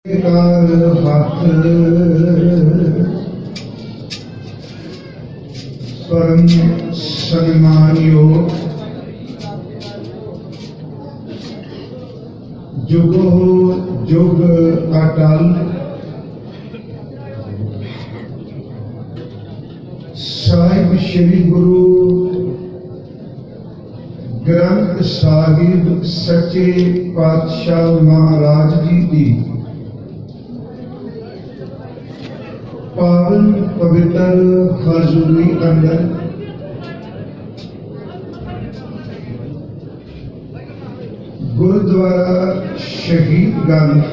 हथ परम सन्मान योग जुगो जुग अटल साहिब श्री गुरु ग्रंथ साहिब सच्चे पातशाह महाराज जी की पावन पवित्र हजूरी अंदर गुरुद्वारा शहीदगंज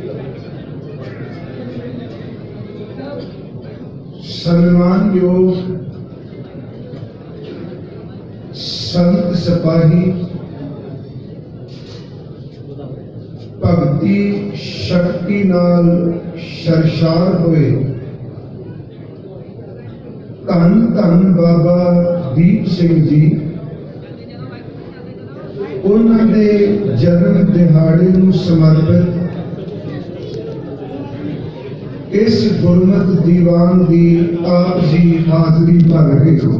सन्मान योग संत सिपाही भगती शक्ति नाल सरशार हुए धन धन बाबा दीप सिंह जी उन्होंने जन्म दिहाड़े नूं समर्पित इस गुरमत दीवान की आप जी हाजरी भर रहे हो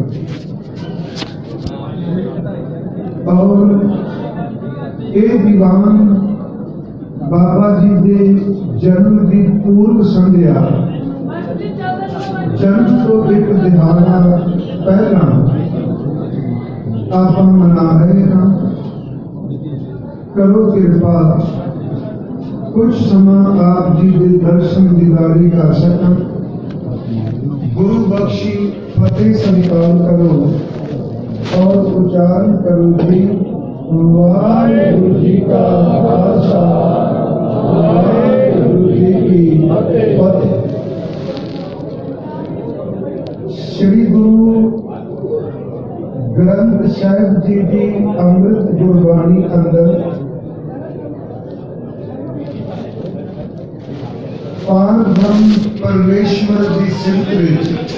और ये दीवान बाबा जी के जन्म की पूर्व संध्या जन्म तो एक दिहाड़ा पहला आप मना रहे हैं। करो कृपा कुछ समय आप जी के दर्शन दीदारी कर सकन। गुरु बख्शी फतेह संतान करो और उच्चारण करो जी वाहिगुरु जी का खालसा वाहिगुरु जी की फतेह। श्री गुरु ग्रंथ साहिब जी की अमृत गुरबाणी अंदर पार ब्रह्म परमेश्वर की सिमत विच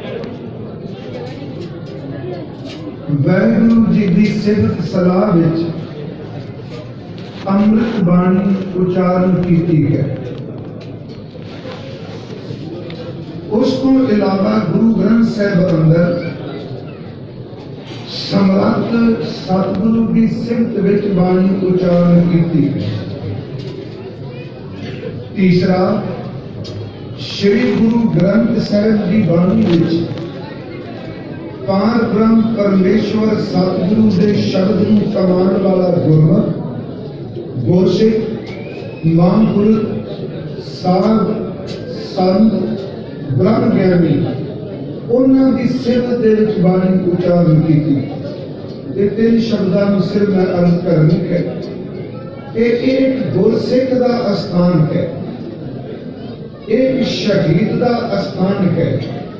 वाहिगुरु जी की सिमत सलाह विच अमृत बाणी उच्चारण की है। उसको इलावा गुरु ग्रंथ साहिब अंदर सम्राट सतगुरु की सिमत विच बाणी उच्चारण की है। तीसरा श्री गुरु ग्रंथ साहिब की बाणी विच पार ब्रह्म परमेश्वर सतगुरु के शब्द नूं कमाण वाला गुरमत गुरसिख महापुरुष साध संत ब्रह्म ज्ञानी उन्हां दी सिमत दे विच बाणी उच्चारण की। ये तीन शब्दां नूं सिर्फ मैं अर्ज करनी है। ये एक गुरसिख दा स्थान है, एक शहीद दा स्थान है।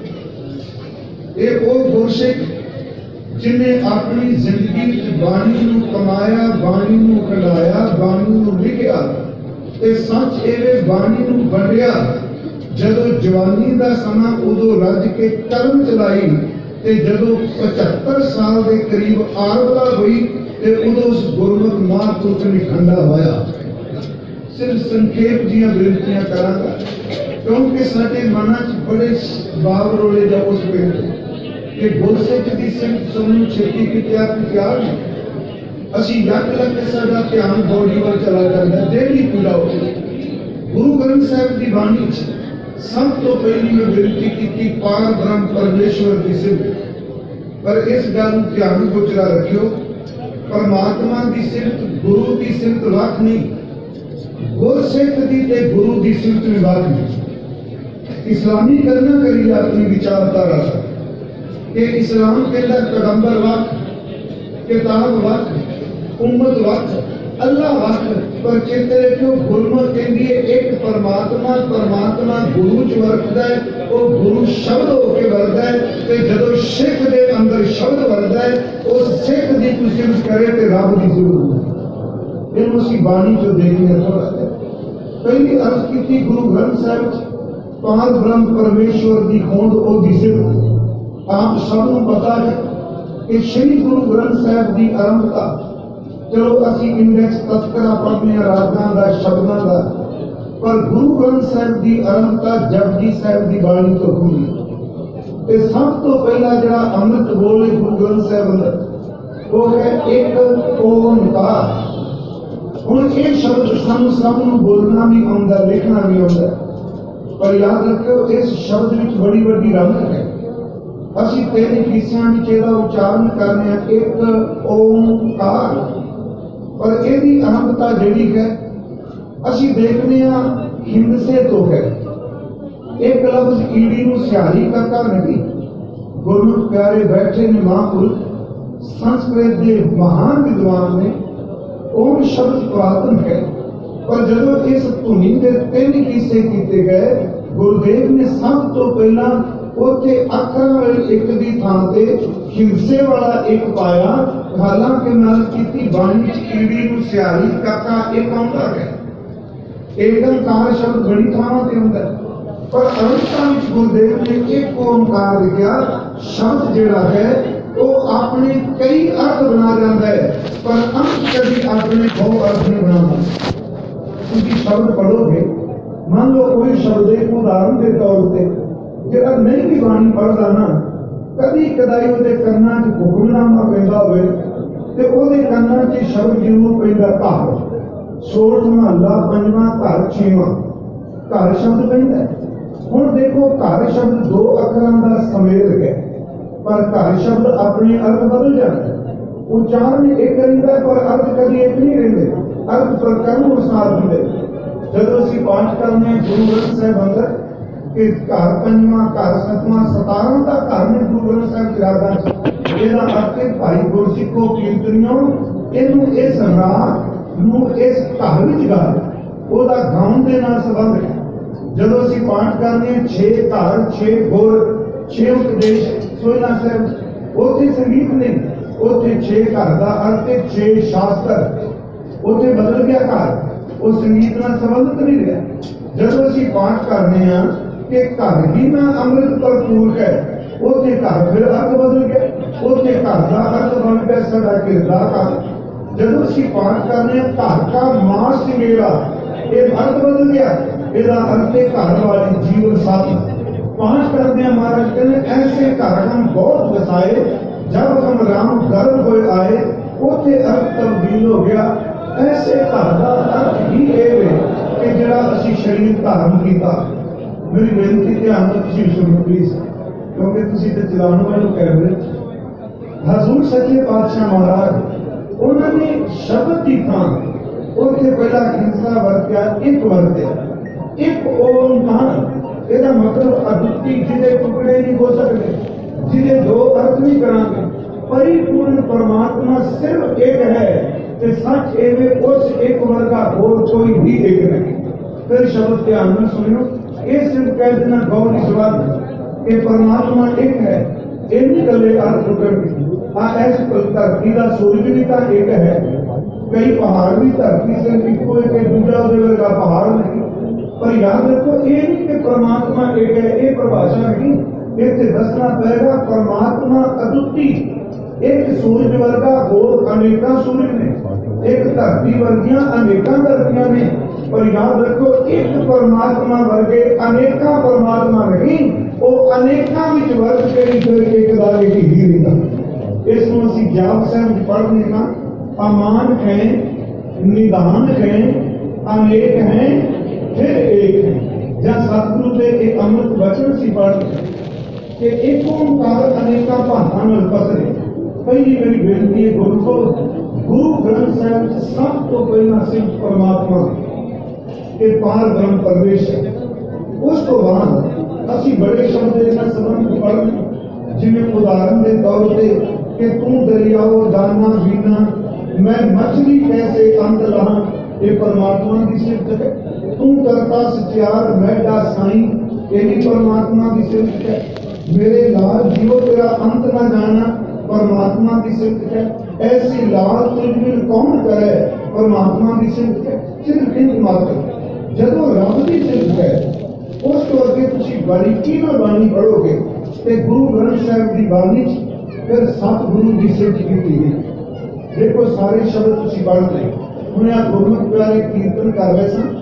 ये वो गुरसिख जिन्हें अपनी जिंदगी बाणी नूं कमाया, बाणी नूं कढ़ाया, बाणी नूं लिखिया ते सच एवे बाणी नूं वंडिया। जदों जवानी का समा उदों रज के कर्म चलाई ते जदों 75 साल के करीब आरवला हुई ते उदों उस गुरमत महापुरुष ने खंडा होया। सिर्फ संखेप जियां बेनतियां करांगा क्योंकि साडे मनां च बड़े बावरोले जा उस वेले कि गुरसिख दी सिमत सुनन छेती किते आप प्यार नहीं। असीं यक लग साडा ध्यान बॉडी वाल चला जांदा डेली पूरा हो। गुरु ग्रंथ साहिब की बाणी सब तो पहली मैं बेनती की पार ब्रह्म परमेश्वर की सिमत। पर इस गल ध्यान गुजरा रखियो परमात्मा की सिमत गुरु की सिमत वख नहीं, गुरसिख की ते गुरु की सिमत भी वख नहीं। इस्लामी करना करिए अपनी विचारधारा कि इस्लाम कहता पैगंबर वख, किताब वख, उम्मत वख, अल्लाह वख। पर चेते रखियो गुरमत कहती है एक परमात्मा, परमात्मा गुरु च वरतदा है, वो गुरु शब्द होके वरतदा है। ते जदों सिख दे अंदर शब्द वरतदा है उस सिख दी कोई सिमत करे ते रब दी सिमत। इन्हूं असीं बाणी चों देखने थोड़ा पहली अर्ज की गुरु ग्रंथ साहिब पार ब्रह्म परमेश्वर की होंद ओदी सिमत। आप सबनूं पता है कि श्री गुरु ग्रंथ साहिब की आरंभता चलो असी इंडेक्स तस्करा पढ़ने रागां दा शब्दां दा पर गुरु ग्रंथ साहिब की आरंभता जपजी साहिब की बाणी तो हुई। ते सब तो पहला जड़ा अमृत बोले गुरु ग्रंथ साहिब अंदर वो है एक ओंकार। हुण ये शब्द सानू सब नूं बोलना भी आउंदा, लिखना भी आउंदा, पर याद रखियो इस शब्द विच बड़ी बड़ी रमत है। असीं तीन किस्सां विच इहदा उच्चारण करने एक ओंकार, पर इहदी आरंभता जिहड़ी है असीं देखने हिंदसे तो है। एक लफ्ज ईड़ी नूं सियारी करता नहीं। गुरमुख प्यारे बैठे ने महापुरुष, संस्कृत के महान विद्वान ने। ओम शब्द पुरातन है, पर जदों इस धुनी के तीन किस्से किए गए, गुरुदेव ने सब तो पहला उत्थे अखरां वाली एक दी थां ते हिंसे वाला एक पाया। हालांकि मैं की बाणी ईड़ी नूं सियारी करता एक आउंदा है। एक ओंकार शब्द बड़ी थावां ते हुंदा, पर अरंता विच गुरुदेव ने एक ओंकार लिखा। शब्द जिहड़ा है वो अपने कई अर्थ बना जाता है, पर अंत कभी अपने बहु अर्थ नहीं बनाता। क्योंकि शब्द पढ़ोगे, मान लो कोई शब्द एक उदाहरण के तौर पर जिहड़ा नहीं भी बाणी पढ़दा ना, कभी कदाई उहदे कन्नां 'च हुक्मनामा पैंदा होवे ते उहदे कन्नां 'च शब्द जरूर पैंदा घर। सोठ महला पंजवां घर छेवां घर शब्द पैंदा। हुण देखो घर शब्द दो अखरां दा समेल है, पर घर शब्द अपने अर्थ बदल जाते। उच्चारण एक रहिंदा पर अर्थ कभी एक नहीं रहिंदे, अर्थ प्रकरण अनुसार हुंदे। जदों असीं पाठ करने गुरु ग्रंथ साहिब अंदर कि घर पंजवां घर सतवां 17वां दा घर ने गुरु ग्रंथ साहिब किरादा ਇਹਦਾ अर्थ है भाई गुरसिੱਖੋ कीर्तनियों ਇਹਨੂੰ ਇਸ ਰਾਗ ਨੂੰ ਇਸ ਘਰ ਵਿੱਚ ਗਾ ਉਹਦਾ ਗਾਉਣ ਦੇ ਨਾਲ ਸੰਬੰਧ ਹੈ। ਜਦੋਂ ਅਸੀਂ ਪਾਠ करने 6 घर 6 गुर 6 उपदेश सोहना साहिब ਉੱਥੇ संगीत ने ਉੱਥੇ 6 घर ਦਾ अर्थ है 6 शास्त्र। ਉੱਥੇ बदल गया घर, वो संगीत ਨਾਲ संबंधित नहीं रहा। ਜਦੋਂ ਅਸੀਂ पाठ करने कि घर ही ना अमृत भरपूर है, ਉੱਥੇ घर फिर अर्थ बदल गया। ਉੱਥੇ घर का अर्थ बन गया साडा किरदार। जब असीं पाठ करने घर का मास मेरा ये अर्थ बदल गया। इसका अर्थ है घर वाली जीवन साथी। पाठ करते हैं महाराज कहते ऐसे घर हम बहुत बसाए, जब हम राम गर्भ हुए आए उसे अर्थ तब्दील हो गया। ऐसे घर का अर्थ ही ये है कि जिहड़ा असीं शरीर धारण किया। मेरी बेनती ध्यान नाल तुसीं सुणो प्लीज, क्योंकि तुसीं ते चलाउण वाले कैमरे हजूर सच्चे पातशाह महाराज उन्होंने शब्द की थां उत्थे पहला हिंसा वरत्या, एक वरत्या एक ओंकार। इसका मतलब अद्वितीय जिहदे टुकड़े नहीं हो सकते, जिहदे दो अर्थ नहीं करांगे। परिपूर्ण परमात्मा सिर्फ एक है ते सच एवं उस एक वर्गा होर कोई भी एक नहीं। फिर शब्द ध्यान में सुनियो, ये सिर्फ कह देना गौरी सवाल कि परमात्मा एक है, इन गले अर्थ टुकड़े। ऐसी धरती का सूरज भी तो एक है, कई पहाड़ भी धरती से इको एक दूसरा वर्गा पहाड़ नहीं। पर याद रखो ये नहीं कि परमात्मा एक है, ये परिभाषा नहीं। इसे दसना पड़ेगा परमात्मा अद्वितीय। एक सूरज वर्गा होर अनेका सूरज ने, एक धरती वर्गियां अनेका धरतियां ने। पर याद रखो एक परमात्मा वर्गे अनेका परमात्मा नहीं, वो अनेका विच वर्ग के एक दारे की ही नहीं। इसमें असी जाप साहब पढ़ने का अमान है, निदान है, अनेक है, फिर एक है। जहाँ सतगुरु के एक अमृत वचन सी पढ़ते कि एक ओंकार अनेका भाषा में पसरे। पहली मेरी बेनती है गुरु को, गुरु ग्रंथ साहिब सब तो पहला सिर्फ परमात्मा के पार ब्रह्म प्रवेश है। उस तो बाद असी बड़े शब्द इस संबंध पढ़, जिन्हें उदाहरण के तौर पर कि तू दरियाओ जाना बीना, मैं मछली कैसे अंत रहा, ये परमात्मा की सिफत है। तू करता सचियार मैडा साई, ये भी परमात्मा की सिफत है। मेरे लाल जीवो तेरा अंत न जाना, परमात्मा की सिफत है। ऐसी लाल तुझ कौन करे, परमात्मा की सिफत है। सिर्फ इन मात्र जदों रब की सिफत है उस तो अगे तुसीं बारीकी नाल बाणी पढ़ोगे ते गुरु ग्रंथ साहिब की बाणी फिर सतगुरु की सिफत की गई। देखो सारे शब्द तुसीं पढ़ ले। हुणे आ गुरमुख प्यारे कीर्तन कर रहे सन,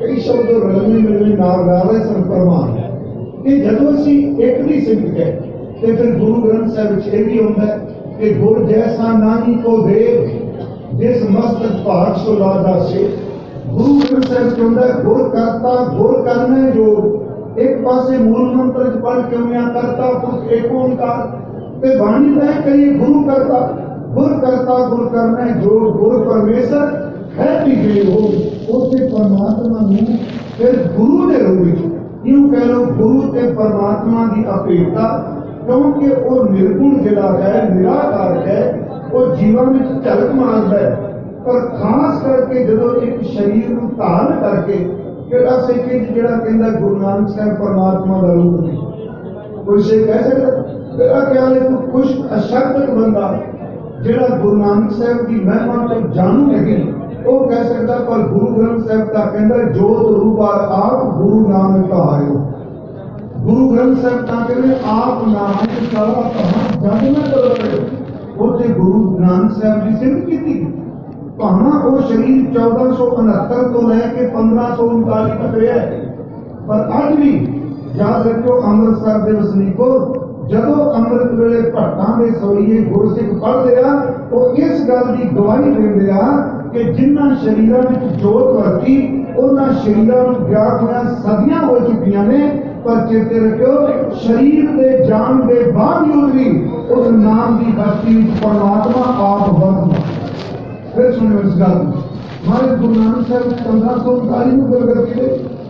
कई शब्द रलने मिलने नाल गा रहे सन परमान कि जदों असीं एक दी सिमत है तो फिर गुरु ग्रंथ साहिब विच इह भी हुंदा है कि गुर जैसा नानी को देव जिस मस्तक भाग सो लादा से। गुरु ग्रंथ साहिब च हुंदा है गुर करता गुर करने जो एक पासे मूल मंत्र च पढ़ के मैं करता पुरख एक ओंकार ते बाणी दा करिए गुरु करता गुर करने जो गुर परमेश्वर है भी गए हो उसके परमात्मा ने फिर गुरु ने रूप यूं कह लो गुरु ते परमात्मा की अपेक्षा क्योंकि वो निर्गुण जिला है निराकार है वो जीवन में झलक मारता है पर खास करके जो एक शरीर को धारण करके किहड़ा सेकंड जिहड़ा कहंदा गुरु नानक साहब परमात्मा का रूप नहीं कोई से कह सकता मेरा ख्याल है कोई खुश अशक्त बंदा जिहड़ा गुरु नानक साहब की महिमा तो जानू नहीं वो कह सकता पर गुरु ग्रंथ साहब का कहता जोत रूप आप गुरु नानक कहायो। गुरु ग्रंथ साहब का कहते आप नानक सारा कहा जग में करो उसे गुरु नानक साहब की सिमत की भावें वो शरीर 1469 तो लैके 1539 तक रहा है पर अज भी याद रखो अमृतसर के वसनीको जदों अमृत वेले भट्टां दे सवैये गुरसिख पढ़दे आ वो इस गल की गवाही देंदे आ कि जिन्हां शरीरां विच जोत वरती उन्हां शरीरां नूं ग्यारह होया सदियां हो चुकियां ने पर चेते रखियो शरीर दे जान दे बावजूद भी उस नाम की हस्ती परमात्मा आप वर्तमान। फिर सुनियो इस गल हमारे गुरु नानक साहब 1539 में गल करके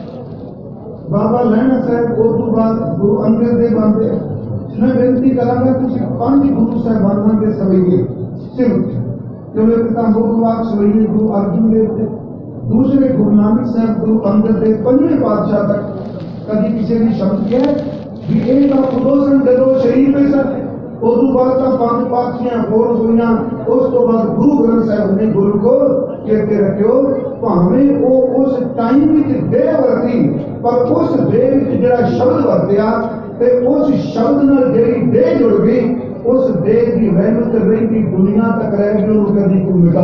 बाबा लहणा साहब उस तो बाद गुरु अंगद देव बनते मैं बेनती करांगा तुसीं 5 गुरु साहिबानां दे सवैये सिमत जो एक मुखवाक सवैये गुरु अर्जुन देव थे दूसरे गुरु नानक साहब गुरु अंगद देव 5वें पातशाह तक कभी किसी ने शब्द किया कि एक उदो सन जदों शरीर में सर उस बाद तो 5 पातशाह होर हुई उस तो बाद गुरु ग्रंथ साहब ने गुरु को चेते रखियो भावें वो उस टाइम में देह वरती पर उस देह जिहड़ा शब्द वरतिया ते उस शब्द नाल जिहड़ी देह जुड़ गई उस देह की रहमत रही दुनिया तक रह गई और कभी कोई मिटा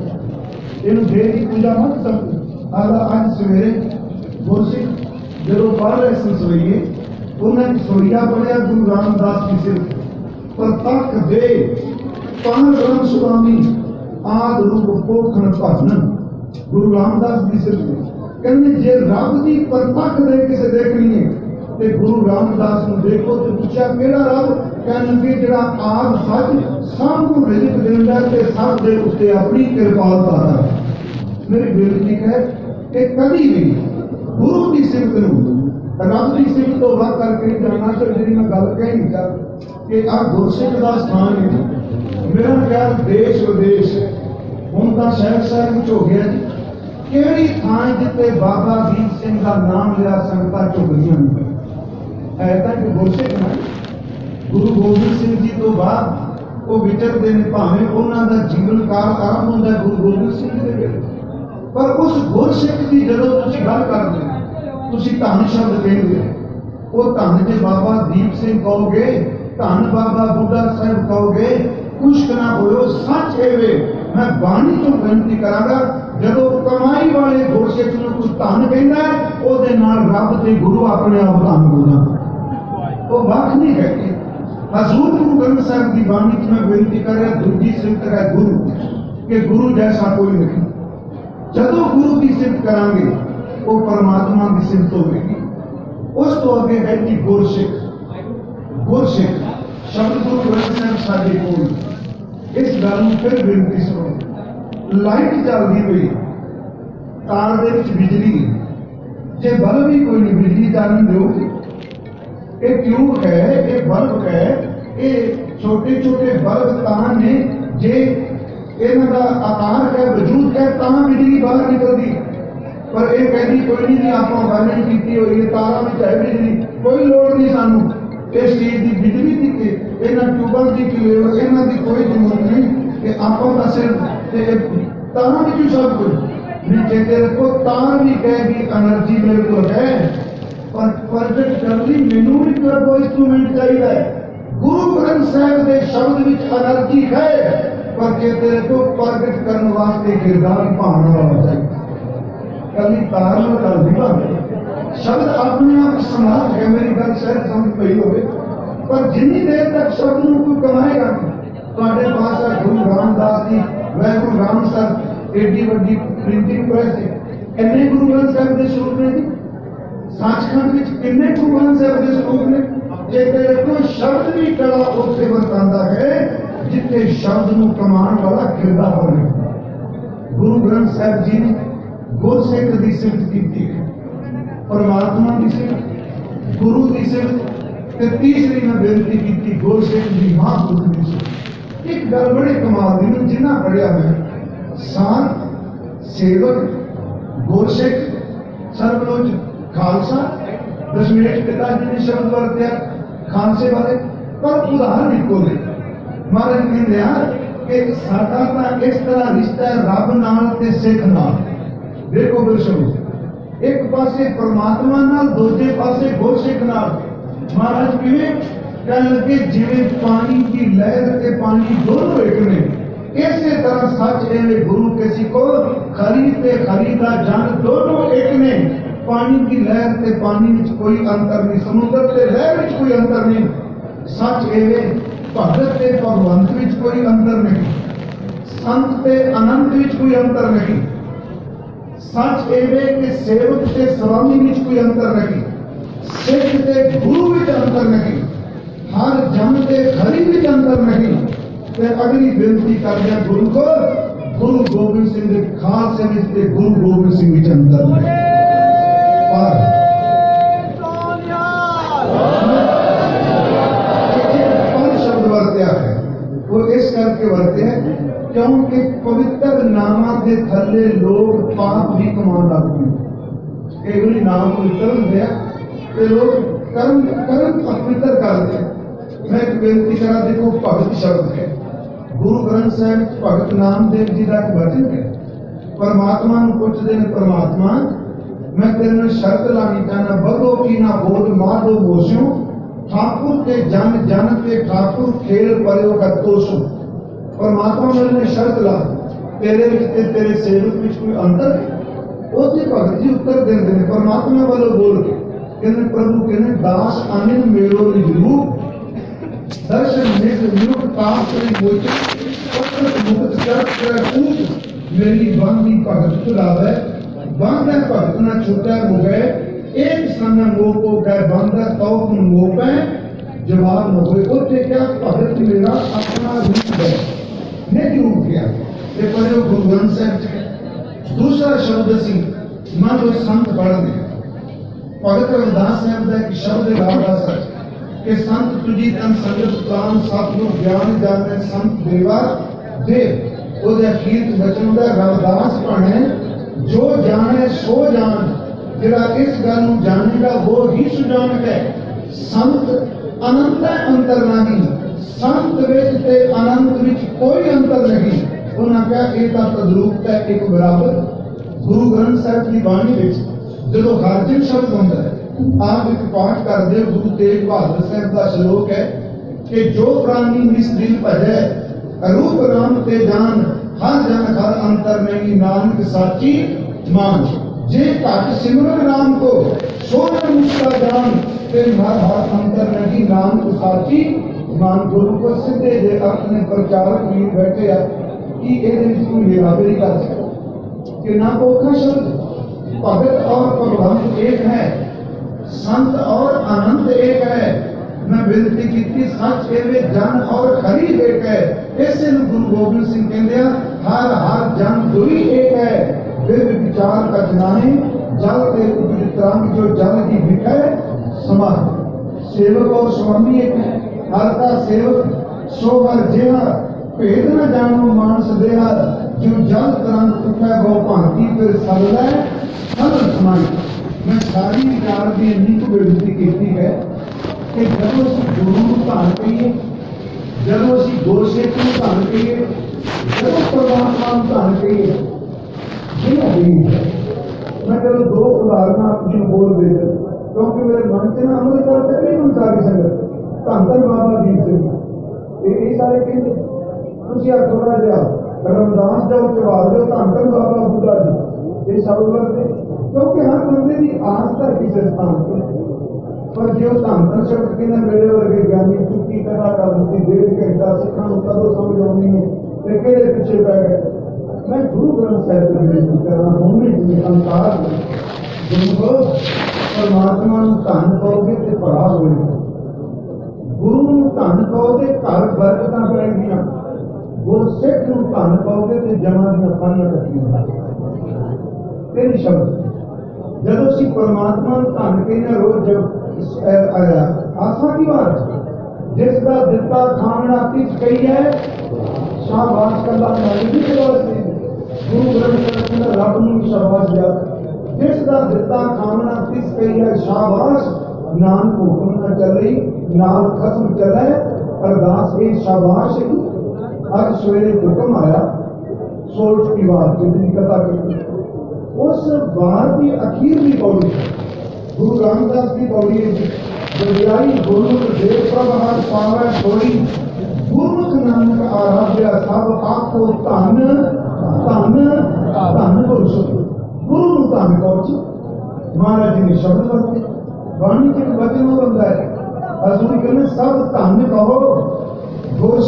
इन देह की पूजा मत समझ। अज सवेरे गुरसिख जो पढ़ रहे सन सवैये उन्हें सोईया पढ़िया गुरु रामदास की सिर्फ प्रतख दे पान ब्रह्म स्वामी आद रूप पोखण भजन गुरु रामदास की सिर्फ कहते जे रब की प्रतख दे किसे देखनी है ते गुरु रामदास को देखो तो पूछा केड़ा रब कहने जिहड़ा आप सच सबको रिजक देंदा ते सब दे उत्ते अपनी कृपालता है। मेरी बेनती है कि कभी भी गुरु की सिमत नूं रब की सिमत तो वध करके जाना तो जी मैं गल कह नहीं कर कि आ गुरसिख का स्थान है मेरा ख्याल देश विदेश हुण तां शहर शहर विच हो गया जी किहड़ी थां जिते बाबा दीप सिंह का नाम लिया संगतां झुकदियां है तां कि गुरसिख है गुरु गोबिंद सिंह जी तो बाद वो विचरते हैं भावें उन्हों का जीवन काल आरंभ होता है गुरु गोबिंद सिंह जी के पर उस गुरसिख की जदों तुसीं गल करदे तुसीं धन शब्द कहोगे वो धन जे बाबा दीप सिंह कहोगे धन बाबा बुढ़ा साहब कहोगे कुछ ना होयो सच है मैं बाणी तो बेनती करांगा जदों कमाई वाले गुरसिख नूं कुछ धन कहंदा है ओहदे नाल रब ते गुरु अपने आप धन हो जांदा वो बात नहीं कहती। हजूर गुरु ग्रंथ साहब की बाणी में बेनती कर रहा दूजी सिमत है गुरु के गुरु जैसा कोई नहीं जदों गुरु की सिमत करांगे वो परमात्मा की सिमत होगी। उस तो अगे है कि गुरसिख शब्द गुरु ग्रंथ साहब साडे कोल इस गल नूं फिर बेनती सुनो लाइट चलती पई तार दे विच बिजली जे बल्ब भी कोई नहीं बिजली चालू दो ये ट्यूब है ये बल्ब है ये छोटे छोटे बल्ब तां ने जे इनका आकार है वजूद है तां बिजली बाहर निकलती पर यह कहती कोई नहीं आप वायरिंग की हुई है तारा में चाहे बिजली कोई लोड़ नहीं सानू इस चीज की बिजली की इन्होंने ट्यूबों की इन्हों की कोई जरूरत नहीं कि आप सिर्फ तार भी सब कुछ भी चेते रखो तार भी कहेगी एनर्जी मेरे को है पर परफेक्ट करनी मैनू भी कोई इंस्ट्रूमेंट चाहिए गुरु ग्रंथ साहब के शब्द में एनर्जी है पर चेते रखो परफेक्ट करने वास्ते किरदार भावना वाला चाहिए कली तार में गल नहीं बनती। शब्द अपने आप समाप्त है, मेरी गल शायद समझ पई होवे, पर जिन्नी देर तक शब्द नूं कोई कमाएगा तुहाडे पास है गुरु रामदास जी वैगुरु राम सर एडी वड्डी प्रिंटिंग प्रेस है, किन्ने गुरु ग्रंथ साहिब दे स्वरूप ने जी, सचखंड विच किन्ने गुरु ग्रंथ साहिब दे स्वरूप ने। जे देखो शब्द भी कला उत्थे वरतांदा है जिथे शब्द नूं कमान वाला किरदा होवे। गुरु ग्रंथ साहिब जी ने गुरसिख दी सिफत कीती है, परमात्मा दी सिफत, गुरु दी सिफत, ते तीसरी मैं बेनती की गुरसिख दी महापुरुष दी सिफत। एक गल बड़ी कमाल दी, मैं जिन्ना पढ़िया मैं संत सेवक गुरसिख सरबलोच खालसा दशमेश पिता जी ने शब्द वरत्या खालसे वाले, पर उदाहरण इको ने। महाराज कहते कि साडा तां इस तरह रिश्ता है रब नाल ते सिख नाल। देखो दर्शको, एक पासे परमात्मा नाल, दूजे पासे गुरसिख नाल। महाराज किवें कहने लगे जिवें पानी की लहर ते पानी दोनों एक ने, इसे तरह सच एवं गुरु के सिखो खरी ते खरी का जन दोनों एक ने। पानी की लहर ते पानी विच कोई अंतर नहीं, समुद्र ते लहर विच कोई अंतर नहीं। सच एवं भगत ते भगवंत विच कोई अंतर नहीं, संत ते अनंत विच कोई अंतर नहीं। सच एवं कि सेवक ते स्वामी विच कोई अंतर नहीं, सिख ते गुरु विच अंतर नहीं, हर जन ते खरी विच अंतर नहीं। ते अगली बेनती करदे गुरु को गुरु गोबिंद सिंह दे खालसे विच ते गुरु गोबिंद सिंह विच अंतर नहीं। पर शब्द वरत्या है वो इस करके वरते हैं क्योंकि पवित्र नामा के थले लोग पाप भी कमा लगते हैं। कई बार नाम पवित्र होंगे तो लोग कर्म कर्म अपवित्र करते हैं। मैं एक बेनती करा, देखो भगत शब्द है, गुरु ग्रंथ साहिब भगत नामदेव जी का एक वचन है। परमात्मा नूं पुछदे ने, परमात्मा मैं तेरे नाल शर्त लानी चाहना, बदो की ना बोध माधो मोस्यो ठाकुर के जन जन के ठाकुर खेल पर्यो का तोषो। परमात्मा मैंने शर्त ला, तेरे विच तेरे सेवक विच कोई अंतर है? उसे भगत जी उत्तर देंदे ने परमात्मा वालों बोल के, कहने प्रभु कहने दास आनंद मेरो निज रूप दर्शन निज निरुक्त पाप करी मोचन पत्र मुक्त कर कूप मेरी बांधी भगत खुलावे। बांधा भगत न छुटा हो गए, एक समय मोह को गए बांधा तो मोह पे जवाब न हुए। उसे क्या भगत मेरा अपना रूप है नहीं रूप किया। ये पढ़े गुरु ग्रंथ साहिब। दूसरा शब्द सी मान लो संत पढ़ने भगत रविदास साहब का एक शब्द लादा सच कि संत तुझी तन संगत प्राण सतगुर ज्ञान जाने संत देवा देव। ਉਹਦੇ ਅਖੀਰ ਬਚਨ ਦਾ रविदास ਭਾਣੇ जो जाने सो जान, जिहड़ा इस गल नूं जानेगा वो ही सुजान है। संत अनंत अंतर नहीं, संत विच ते अनंत विच कोई अंतर नहीं। उन्होंने कहा एक तद्रूप है एक बराबर। गुरु ग्रंथ साहिब की बाणी विच जो हाजिर शब्द होंदा है आप एक पाठ करते हो, गुरु तेग बहादुर साहब का श्लोक है कि जो प्राणी निस्दिन भजै रूप राम ते जान हर जन हर अंतर नहीं नानक साची मान। जे घट सिमरन राम को सोने मुक्ता जान ते हर हर अंतर नहीं नानक साची मान। गुरु को सीधे जे अपने प्रचारक भी बैठे कि ये निराबेरी कर सकते कि ना औखा शब्द। भगत और भगवंत एक है, संत और अनंत एक है। मैं विनती की सच एवं जन और खरी एक है। इसे गुरु गोबिंद सिंह कहते हर हर जन दुई एक है। विद विचार कचनाहे जल के तरंग जो जल की बिखै समान। सेवक और स्वामी एक है, हर का सेवक सो हर जेहा भेद न जानो मानस देहा। जो जल तरंग उठै गो भांति फिर सललै सल समाई। मैं सारी विचार की इन्नी को विनती की है कि जब असीं गुरु नूं धन कहिए, जब असीं गुरसिख नूं धन कहिए, जब परमात्मा नूं धन कहिए, मैं चलो दो उदाहरण आपको बोल दे क्योंकि मेरे मन से ना अमल करते नहीं हम सारी संगत धन धन बाबा दीप सिंह ये सारे कहते तुम थोड़ा जहा रमदास जाओ चढ़ा दो धन धन बाबा बुद्धा जी ये सब वर्ते क्योंकि हर बंदे की आस का किसी स्थान पर, पर जो धन धन शब्द के मेरे वर्गे ज्ञानी चुकी कथा कर दी डेढ़ घंटा सिखा कदों समझ आनी है तो कहते पिछे पै गए। मैं गुरु ग्रंथ साहिब की बेनती करना होने संसार जिनको परमात्मा धन कहोगे तो भला होएगा, गुरु धन कहोगे घर बरकत पैणगियां, गुरसिख धन कहोगे तो जमा दी पाइयां कटियां। तीन शब्द जब असी परमात्मा धन कहने रोज जब आया आत्मा की बात जिसका दिता खाना किस कही है शाबाश कला नहीं वास्ते गुरु ग्रंथ साहिब रब नूं शाबाश दिया जिसका दिता खाना किस कही है शाबाश नाम हुक्म न चले नाम खत्म चले अरदास की शाबाश आज सवेरे हुक्म आया सोच की बात जितनी कथा की उस बार की अखीरली पौड़ी गुरु रामदास की पौड़ी जबियाई गुरु देव प्रभार पावे छोड़ी गुरमुख नानक आराध्या सब आखो धन धन धन पुरुष गुरु धन कौच महाराज जी ने शब्द वरते वाणी के वचन बनता है असुर कहने सब धन कहो गुर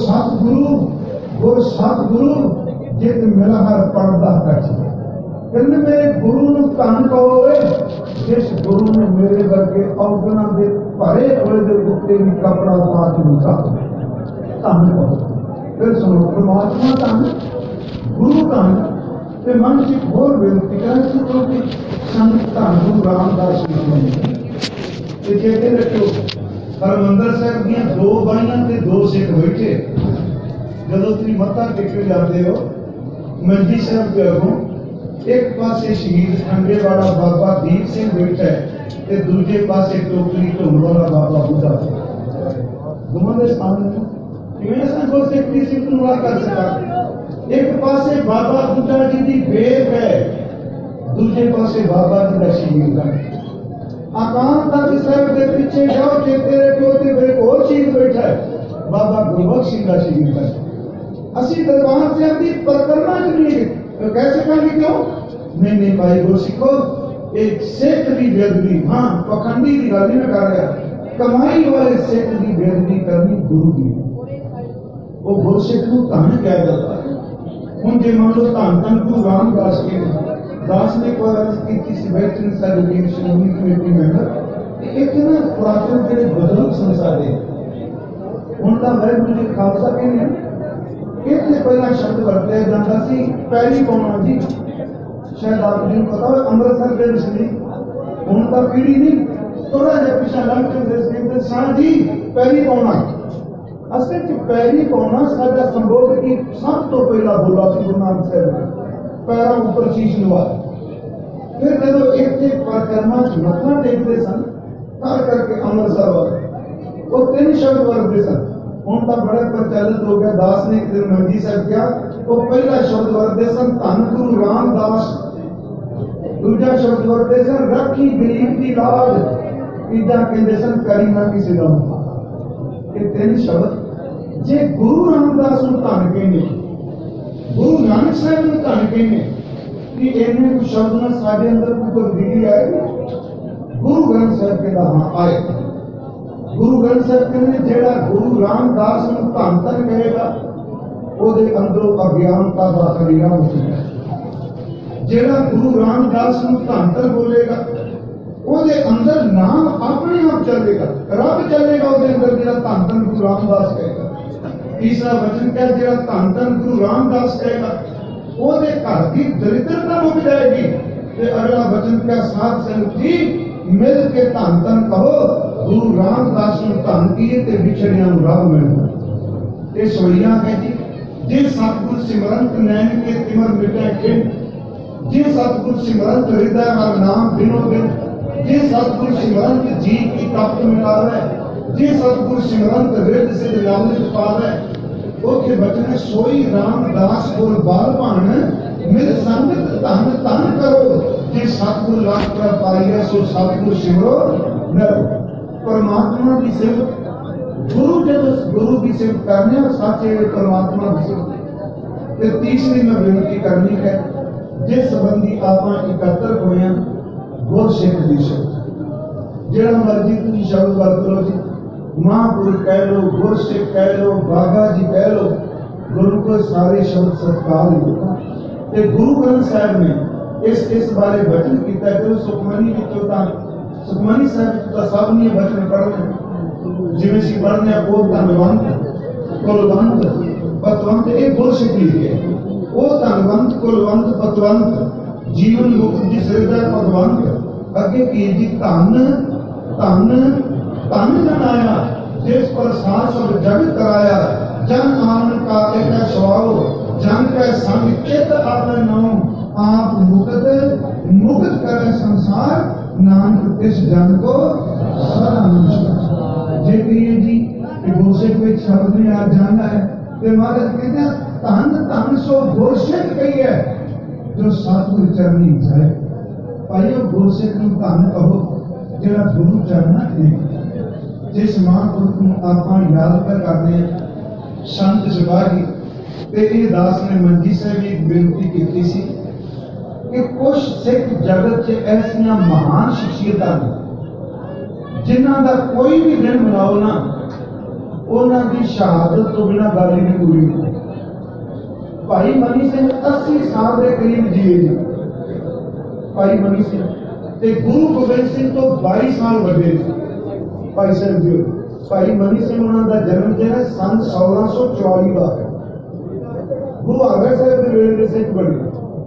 सतगुरु जित मिला हर पढ़दा कच कहते मेरे गुरु नूं धन कहो जिस गुरु ने मेरे वर्गे औगणा के भरे हुए दे उत्ते भी कपड़ा पा के मुका धन कहो। फिर सुनो परमात्मा धन गुरु धन ते मन की होर बेनती करें सुनो कि संत धन गुरु रामदास जी चेते रखो हरमंदर साहब दियां दो बाइयां ते दो सिख बैठे जदों तुसीं मत्था टेकण जाते हो मंजी साहब के अगों एक पासे शहीद खंडे वाला बाबा दीप सिंह बैठा है ते दूजे पासे टोकरी ढोल वाला बाबा बुढ़ा दोनों के सामने किवें संगो सिख दी सिख नूं कर सका एक पासे बाबा बुढ़ा जी दी बेक है दूजे पासे बाबा जी दा शहीद है आकांत तख्त साहिब के पीछे जाओ चेते रखो ते फिर और चीज बैठा है बाबा गुरबख्श सिंह दा शहीद है असी दरबार साहब दी परिक्रमा करनी तो कैसे करनी क्यों नहीं भाई गुरु सिखो एक सिख की बेदबी हाँ पखंडी की गल नहीं कर रहा कमाई वाले सिख की बेदबी करनी गुरु की वो गुरसिख को धन कह जाता है हूँ जो मान लो धन धन गुरु रामदास के दास ने की किसी बैठने सर्वगीत श्रोमणी कमेटी मेंबर एक ना पुरातन जो बुजुर्ग संसार उनका वाहिगुरू जी खालसा कहने इससे पहला शब्द वरत्या जाता सी पैरी पाउणा जी शायद आप जी पता हो अमृतसर के विषय हूं तो पीढ़ी नहीं थोड़ा जिहा पिछा लंघ के शाह जी पैरी पाउणा असल च पैरी पाउणा साडा संबोध की सब तो पहला बोला सी गुरु नानक साहब ने पैरों ऊपर शीश लवा फिर जब इतने परिक्रमा च मत्था टेकते सन कर करके अमृतसर वाले वो तीन शब्द वरतते सन हूं तो बड़ा प्रचलित हो गया दास ने एक दिन मंजी साहब क्या वो पहला शब्द वरते सन धन गुरु रामदास दूजा शब्द वरते सन रखी गरीब की लाज तीजा कहते सन करी ना किसी का ये तीन शब्द जे गुरु रामदास नूं धन कहने गुरु नानक साहब नूं धन कहने कि इन्ने कुछ शब्द ना साडे अंदर कोई तब्दीली आएगी गुरु ग्रंथ साहब के हाँ आए गुरु ग्रंथ साहब कहते जेड़ा गुरु रामदास नूं धन धन कहेगा ओदे अंदरों अज्ञानता दा खलीरा हो चुका जेड़ा गुरु रामदास नूं धन धन बोलेगा ओदे अंदर नाम अपने आप चलेगा रब चलेगा ओदे अंदर जेड़ा धन धन गुरु रामदास कहेगा तीसरा वचन क्या जेड़ा धन धन गुरु रामदास कहेगा ओदे घर की दरिद्रता मुक जाएगी ते अगला वचन क्या साथ संग जी मिल के धन धन कहो गुरु रामदास नूं धन किए ते विछड़ियां नूं रब मिलदा ये सोइया है जी जे सतगुर सिमरंत नैन के तिमर मिटे खिन जे सतगुर सिमरंत हृदय हर नाम बिनो बिन जे सतगुर सिमरंत जी की तप्त मिलावे जे सतगुर सिमरंत हृदय से लालित पावे ओके बचने सोई रामदास गुर बाल भान मिल संगत धन धन करो जे सतगुर लाख कर पाइए सो सतगुर सिमरो न परमात्मा की सेवक गुरु जब गुरु की सेवक करने और साचे परमात्मा की सेवक तीसरी मैं विनती करनी है जिस संबंधी आप एकत्र हुए गुरसिख दी शब्द जिहड़ा मर्जी तुसीं शब्द वरत लो जी, महापुरुष कह लो, गुरसिख कह लो, बाबा जी कह लो, गुरु को सारे शब्द सत्कार होगा। ते गुरु ग्रंथ साहब ने इस बारे वचन किया कि सुखमनी सुखमनी साहब का सब नहीं वचन पढ़ने जिवें सी पढ़ने को धनवंत कुलवंत पतवंत एक गुरसिख लिखे वो धनवंत कुलवंत पतवंत जीवन मुक्त जिस हृदय पतवंत अगे की जी धन धन धन जन आया जिस पर सास सब जग कराया जन आनंद का एक स्वभाव जन का संग चित आपने नाम आप मुक्त मुक्त करे संसार नानक इस जन को सदा नमस्कार। जे कहिए जी कि गुरसिख में शब्द में आ जाना है तो महाराज कहते हैं धन धन सो गुरसिख कही है जो सतगुरु चरनी जाए। भाइयों गुरसिख नूं धन कहो जिहड़ा गुरु चरना है। जिस महापुरुष नूं आपां याद करते हैं संत सिपाही ते दास ने मंजी साहब भी एक बेनती की सी कि कुछ सिख जगत च ऐसियां महान शख्सियतां जिन्हां दा कोई भी दिन मनाओ ना उन्हां दी शहादत तो बिना गल ही नहीं पूरी होती। भाई मनी सिंह 80 साल के करीब जिए जी भाई मनी सिंह ते गुरु गोबिंद सिंह तो 22 साल वड्डे भाई साहब जी। भाई मनी सिंह उन्हां दा जन्म जो है सन 1644 का है। गुरु आगरा साहब के वेले सिख बने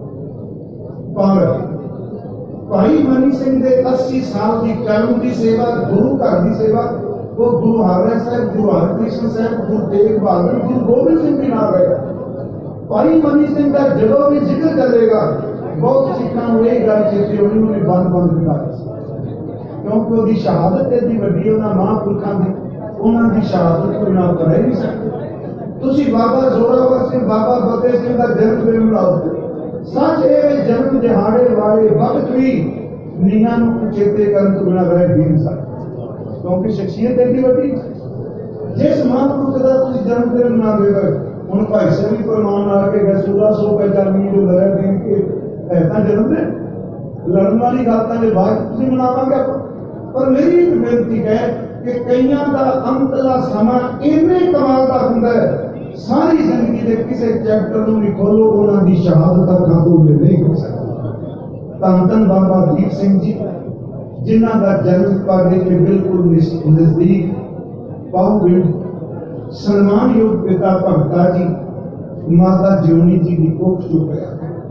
भाई मनी सिंह के 80 साल की कर्म की सेवा गुरु घर की सेवा वो गुरु आगरा साहब गुरु हरकृष्ण साहब गुरु तेग बहादुर गुरु गोबिंद सिंह भी नाम रहे। भाई मनी सिंह का जो भी जिक्र चलेगा बहुत सिखा यही गल चेते होनी उन्हें बंद बंद कर क्योंकि वो शहादत एडी वड्डी उन्होंने महापुरखों की उन्होंने शहादत को ना कर ही नहीं सकते। तुसी बाबा जोरावर सिंह बाबा फतेह सिंह का जन्म दिन मनाओ सच ये जन्म दिहाड़े वाले वक्त भी नीहां नूं चेते करन तो बिना रह भी नहीं सकते क्योंकि शख्सियत एडी वड्डी जिस महापुरुष का तुसी जन्म दिन मनावे हुण भाई साहब भी प्रमाण ला के गए 1695 जो लड़ा दिन के ऐसा जन्म दिन लड़न वाली गलतां दे बाद तुसी मनावांगे पर मेरी एक बेनती है कि कईयां दा अंतला समा इन्ने कमाल दा हुंदा है सारी जिंदगी के किसी चैप्टर में खोलो उन्होंने शहादत अखां तो नहीं हो सकती। धन धन बाबा दीप सिंह जी जिन्हों का जन्म पाने के बिल्कुल नजदीक पाऊबिंड सन्मान योग पिता भगता जी माता जियोनी जी की कोख चुकया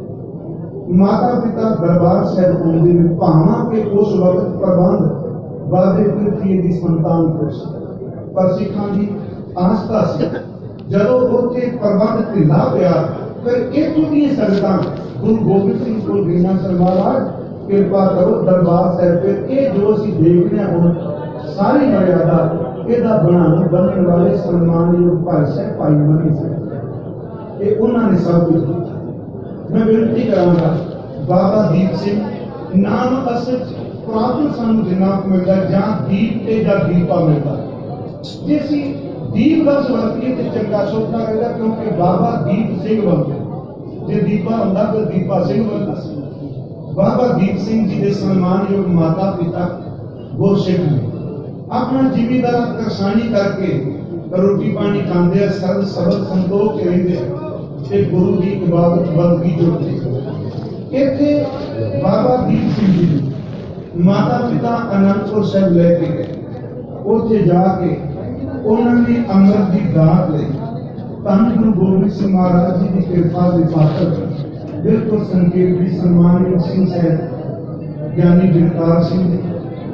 माता पिता दरबार साहब आते में भावना के उस वक्त प्रबंध वादे पृथ्वी की संतान खुश पर सिखा की आस्था से जदों उत्थे प्रबंध ढिला पिया फिर इतों दी संगत गुरु गोबिंद सिंह को गईयां सर महाराज कृपा करो दरबार साहब फिर ये जो असीं देख रहे हैं सारी मर्यादा ਇਹਦਾ ਬਣਾਉਣ बनने वाले सम्मानयोग भाई साहब भाई मनी साहब ये उन्होंने सब कुछ किया। मैं विनती करांगा बाबा दीप सिंह नाम असल पुरातन सानू जिन्ना मिलता जहाँ दीप ते जां दीपा मिलता जे असीं दीप लफ्ज़ वरतीए तो चंगा सौखा रहेगा क्योंकि बाबा दीप सिंह बनते जे दीपा होंदा तो दीपा सिंह बनता। बाबा दीप सिंह जी के सम्मानयोग माता पिता गुरसिख ने अपना जिमीदार करसानी करके रोटी पानी खाते सर्द सबद संतोख के रहते गुरु की इबादत बंदगी जुड़ते। इत्थे बाबा दीप सिंह जी माता पिता आनंदपुर साहब लेके गए उत्थे जाके उन्होंने अमृत की दात ली धन गुरु गोबिंद सिंह महाराज जी की कृपा के पात्र बिल्कुल संकेत भी सम्मानयोग सिंह साहब ज्ञानी जगतार सिंह जी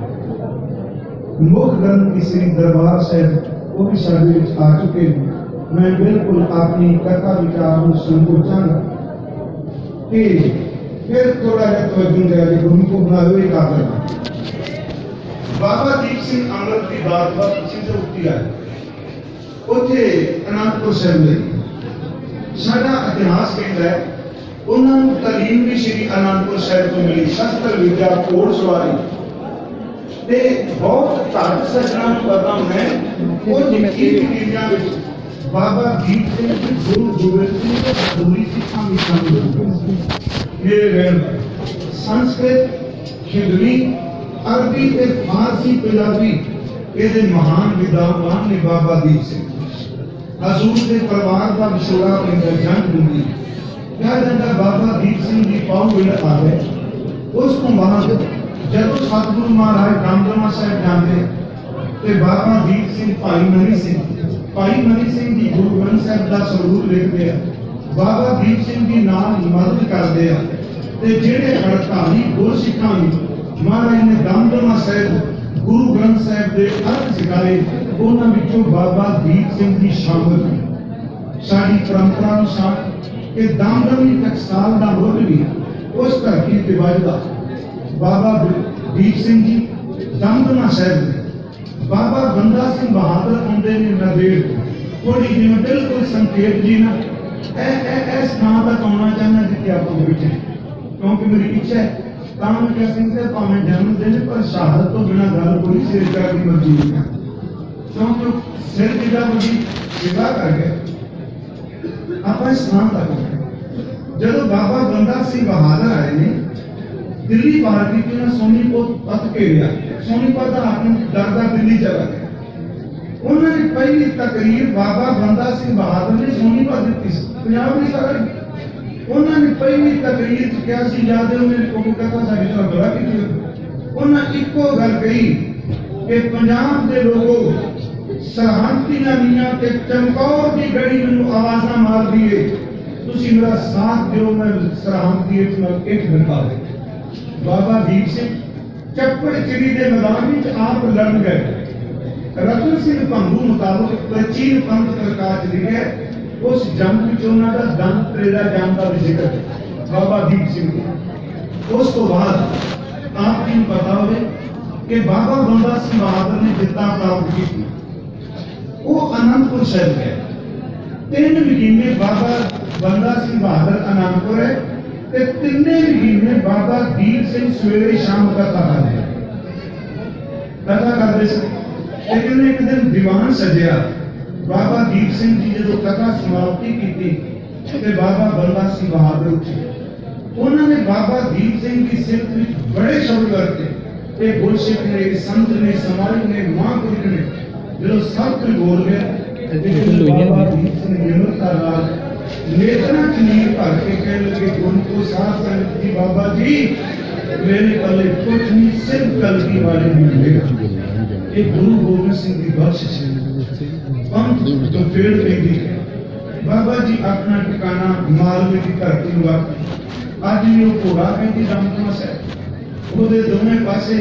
मुख ग्रंथ की श्री दरबार साहब वो भी साढ़े आ चुके हैं। मैं बिल्कुल अपनी कथा विचार संकोचांगा कि फिर थोड़ा है तवज्जो दे के गुरु को बुलाओ एक आदर बाबा दीप सिंह अमृत की बात पर पीछे से उठती है उथे आनंदपुर साहब में साडा इतिहास कहता है उन्होंने तालीम भी श्री आनंदपुर साहब को मिली शस्त्र विद्या घोड़ सवारी बहुत घट सजना पता मैं बाबा दीप सिंह गुरु गोबिंद सिंह को अधूरी शिक्षा में शामिल संस्कृत खिदरी अरबी ते फारसी पंजाबी ये महान विद्वान ने बाबा दीप सिंह हजूर के परिवार का विछोड़ा पैदा जंग होंगी कहा जाता बाबा दीप सिंह की पाऊ वेल आ गए। उस तो बाद जब सतगुरु महाराज दमदमा साहब जाते तो बाबा दीप सिंह भाई मनी सिंह जी गुरु ग्रंथ साहब का स्वरूप लिखते हैं। बाबा दीप सिंह जी नाल मदद करते हैं जेडे हड़ताली गुरसिखां महाराज ने दमदमा साहब गुरु ग्रंथ साहब के अर्थ सिखाए उन्होंने विचों बाबा दीप सिंह जी शामिल साडी परंपरा अनुसार कि दमदमी टकसाल का मुੱਢ भी उस धरती ते वजदा बाबा दीप सिंह जी दमदमा साहब ने बाबा बंदा सिंह बहादुर आते ने नदेड़ थोड़ी जिवें बिल्कुल संकेत जी ना स्थान तक आना चाहना जिथे आप बैठे क्योंकि मेरी इच्छा है काम कह सकते भावें जन्मदिन पर शहादत तो बिना गल कोई सिर करने की मजबूरी है क्योंकि सिर जिदा बड़ी सेवा कर गए आप स्थान तक जब बाबा बंदा सिंह बहादुर आए ने दिल्ली पार्टी की सोनीपत पथ घेरिया सोनीपत का हाकिम डरदा दिल्ली चला गया। उन्होंने पहली तकरीर बाबा बंदा सिंह बहादुर ने सोनीपत दी पंजाब की सारी उन्होंने पहली तकरीर क्या सी याद है उन्हें कथा सारी तरह बड़ा की उन्होंने इको गल कही कि पंजाब के लोगों सरहद मीआं ते चमकौर की गड़ी मैनू आवाजा मार दिए तुसी मेरा साथ दो मैं सरहद की एक घंटा दे बाबा दीप सिंह चप्पड़ चिड़ी के मैदान में आप लड़ गए। रतन सिंह भंगू मुताबिक प्राचीन पंथ प्रकाश लिखे उस जंग का दम त्रेड़ा जंग का भी जिक्र बाबा दीप सिंह। उस तो बाद आप जी पता हो कि बाबा बंदा सिंह बहादुर ने जिता प्राप्त की वो आनंदपुर शहर गए 3 महीने बाबा बंदा सिंह बहादुर आनंदपुर है 3 महीने बाबा दीप सिंह सवेरे शाम कथा करते लेकिन एक दिन दीवान सजया बाबा दीप सिंह जी जो कथा समाप्ति की बाबा बंदा सिंह बहादुर उठे उन्होंने बाबा दीप सिंह की सिर्फ बड़े शब्द करते गुरसिख ने संत ने समाज ने महापुरुष ने जो सब कुछ बोल गए बाबा दीप सिंह निमरता राज नेतना च नीर भर के कह लगे गुरु को साथ संगत जी बाबा जी मेरे पल्ले कुछ नहीं सिर्फ कलगी वाले मिलेगा ये गुरु गोबिंद सिंह की बख्शिश पंथ तो फेड़ पेंदी बाबा जी अपना ठिकाना मालवे की धरती हुआ अज भी वो घोड़ा कहती दमदमा साहब वो दोनों पासे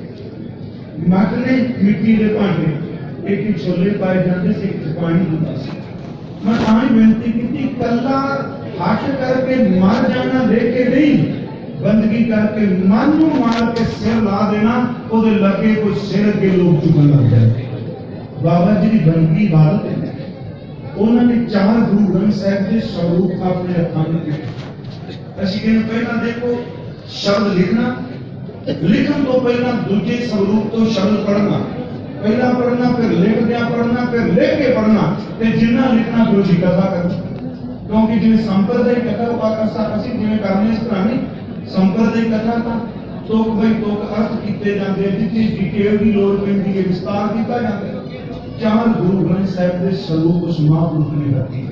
मट ने मिट्टी के भांडे एक छोले पाए जाते से एक पानी होता मैं आज बेनती की कला हट करके मर जाना लेके नहीं बंदगी करके मन मार के सिर ला देना वो लगे कोई सिर के लोग चुकन लग जाते बाबा जी की बंदगी इबादत उन्होंने 4 गुरु ग्रंथ साहब के स्वरूप अपने हथों में किए असि कहने पहला देखो शब्द लिखना लिखन तो पहला दूसरे स्वरूप तो शब्द पढ़ना पहला पढ़ना फिर लिख दिया पढ़ना फिर लिख के पढ़ना जिन्ना लिखना गुरु जी कथा करना क्योंकि जिन्हें सांप्रदायिक कथा असि जिवें करने इस तरह नहीं सांप्रदायिक कथा का तुक बई तुक अर्थ किए जाते हैं जितनी डिटेल की लोड़ पैंती है विस्तार किया जाता है 4 गुरु ग्रंथ साहब के स्वरूप उस महापुरुष ने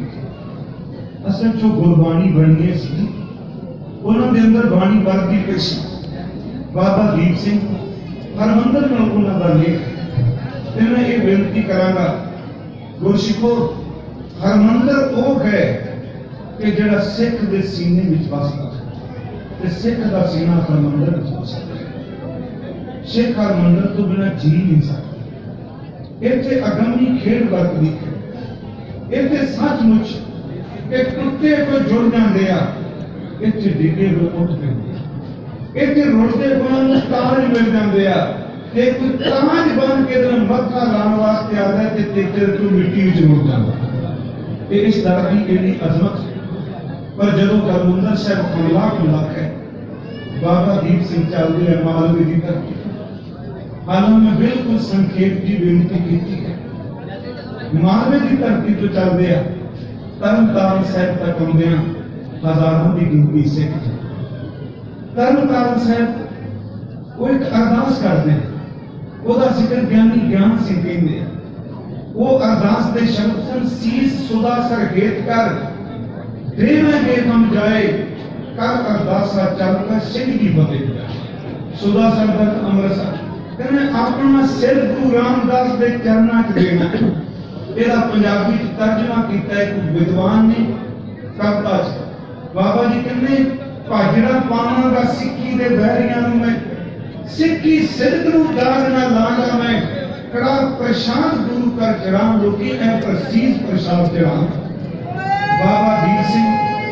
रखी असल जो गुरबाणी बननी सी उन्होंने अंदर बाणी वर्दी पेशी बाबा दीप सिंह हरमंदर में उन्होंने लेख मैं ये बेनती करांगा गुरसिखो हरमंदर वो है कि जड़ा सिख के सीने में वसदा ते सिख का सीना हरमंदर में वसदा सिख हरमंदर तो बिना जी नहीं सकता इतने अगमी खेड वर्तदी है इतने सचमुच एक टुटे को जुड़ जाते आ इतने डिगे को उठ पे इतने रुड़ते को तार मिल जाते आ कोई ताज बन के मत्था लाने वास्ते आता है तेरे को मिट्टी में मुड़ जाता है इस तरह की एडी अजमत पर जदों हरमंदर साहब हमला है बाबा दीप सिंह चलते हैं मालवे की धरती हालांकि मैं बिल्कुल संक्षेप की बेनती की है मालवे की धरती तो चलते हैं तरनतारण साहब तक आउंदे हजारों की गिनती सिख तरनतारण साहब वो एक अरदास करते हैं, ਉਹਦਾ ਜ਼ਿਕਰ ਗਿਆਨੀ ਗਿਆਨ ਸਿੰਘ ਕਹਿੰਦੇ ਆ। ਉਹ ਅਰਦਾਸ ਦੇ ਸ਼ਬਦ ਸਨ, ਸੀਸ ਸੁਦਾ ਸਰਗੇਤ ਕਰ ਦੇਵਾਂਗੇ ਕੰਮ ਜਾਏ, ਕਰ ਅਰਦਾਸਾ ਚੱਲ ਕਰ ਸਿੰਘ ਦੀ ਫਤਿਹ ਜਾਏ। ਸੁਦਾ ਸਰਬਤ ਅੰਮ੍ਰਿਤਸਰ ਕਹਿੰਦੇ ਆਪਣਾ ਸਿਰ ਗੁਰੂ ਰਾਮਦਾਸ ਦੇ ਚਰਨਾਂ 'ਚ ਦੇਣਾ। ਇਹਦਾ ਪੰਜਾਬੀ 'ਚ ਤਰਜਮਾ ਕੀਤਾ ਇੱਕ ਵਿਦਵਾਨ ਨੇ ਕਵਿਤਾ 'ਚ। ਬਾਬਾ ਜੀ ਕਹਿੰਦੇ ਭਾਜੜਾ ਪਾਵਾਂਗਾ ਸਿੱਖੀ ਦੇ ਬਹਿਰੀਆਂ ਨੂੰ ਮੈਂ, ਸਿੱਖੀ ਸਿੱਧ ਨੂੰ ਦਾਗ ਨਾ ਲਾਂਗਾ ਮੈਂ, ਕੜਾ ਪ੍ਰਸ਼ਾਦ ਗੁਰੂ ਕਰ ਚੜਾਂ ਲੋਕੀ ਐ ਪ੍ਰਸੀਦ ਪ੍ਰਸ਼ਾਦ ਚੜਾਂ। ਬਾਬਾ ਦੀਪ ਸਿੰਘ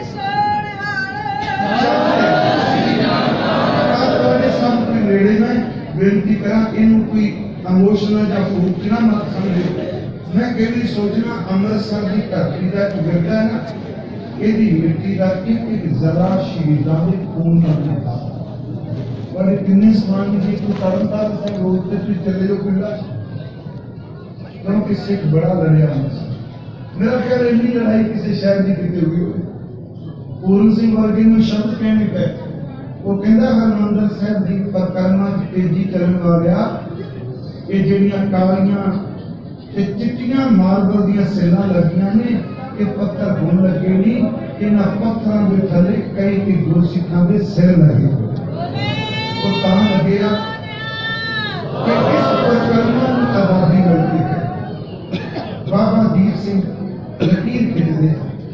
ਤੁਹਾਡੇ ਸਾਹਮਣੇ ਨੇੜੇ ਮੈਂ ਬੇਨਤੀ ਕਰਾਂ, ਇਹਨੂੰ ਕੋਈ ਇਮੋਸ਼ਨਲ ਜਾਂ ਫੂਕ ਨਾ ਮਤ ਸਮਝੋ। ਮੈਂ ਕਿਹੜੀ ਸੋਚਣਾ ਅੰਮ੍ਰਿਤਸਰ ਦੀ ਧਰਤੀ ਦਾ ਇੱਕ ਗਿਰਦਾ ਹੈ ਨਾ, ਇਹਦੀ ਮਿੱਟੀ ਦਾ ਇੱਕ ਇੱਕ ਜ਼ਰਾ ਸ਼ਹੀਦਾਂ ਦੇ ਖੂਨ ਨਾਲ ਲਿਖਾ। ਪਰ ਕਿੰਨੇ ਸਮਾਨ ਦੀ ਤੂੰ ਤਰਨਤਾਰਨ ਸਿੰਘ ਰੋਡ ਤੇ ਤੁਸੀਂ ਚਲੇ ਜਾਓ ਪਿੰਡਾਂ 'ਚ, ਕਿਉਂਕਿ ਸਿੱਖ ਬੜਾ ਲੜਿਆ ਹੁੰਦਾ। ਮੇਰਾ ਖਿਆਲ ਇੰਨੀ ਲੜਾਈ ਕਿਸੇ ਸ਼ਹਿਰ ਦੀ ਕਿਤੇ ਹੋਈ ਹੋਵੇ। ਪੂਰਨ ਸਿੰਘ ਵਰਗੇ ਨੂੰ ਸ਼ਬਦ ਕਹਿਣੇ ਪਏ। ਉਹ ਕਹਿੰਦਾ ਹਰਿਮੰਦਰ ਸਾਹਿਬ ਦੀ ਪਰਿਕਰਮਾ 'ਚ ਤੇਜ਼ੀ ਕਰਨ ਵਾਲਿਆ, ਇਹ ਜਿਹੜੀਆਂ ਕਾਲੀਆਂ ਤੇ ਚਿੱਟੀਆਂ ਮਾਰਬਲ ਦੀਆਂ ਸੈਲਾਂ ਲੱਗੀਆਂ ਨੇ, ਇਹ ਪੱਥਰ ਹੋਣ ਲੱਗੇ ਨਹੀਂ, ਇਹਨਾਂ ਪੱਥਰਾਂ ਦੇ ਥੱਲੇ ਕਈ ਕਿ ਗੁਰਸਿੱਖਾਂ ਦੇ ਸਿਰ ਲੱਗੇ ਹੋਏ। ਉਹ ਤਾਂ ਲੱਗਿਆ ਕਿ ਇਸ ਪਰਿਕਰਮਾ ਨੂੰ ਆਬਾਦੀ ਮਿਲਦੀ ਹੈ। ਬਾਬਾ ਦੀਪ ਸਿੰਘ ਲਕੀਰ ਖਿੱਚਦੇ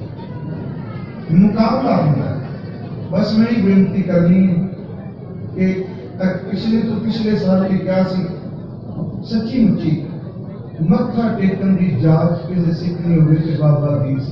ਮੁਕਾਬਲਾ ਹੁੰਦਾ ਹੈ। बस मैं ही बेनती करनी है कि पिछले तो पिछले साल की क्या सी सच्ची मुच्ची मत्था टेकन की जात किसी सिख नहीं हो गई। बाबा दीप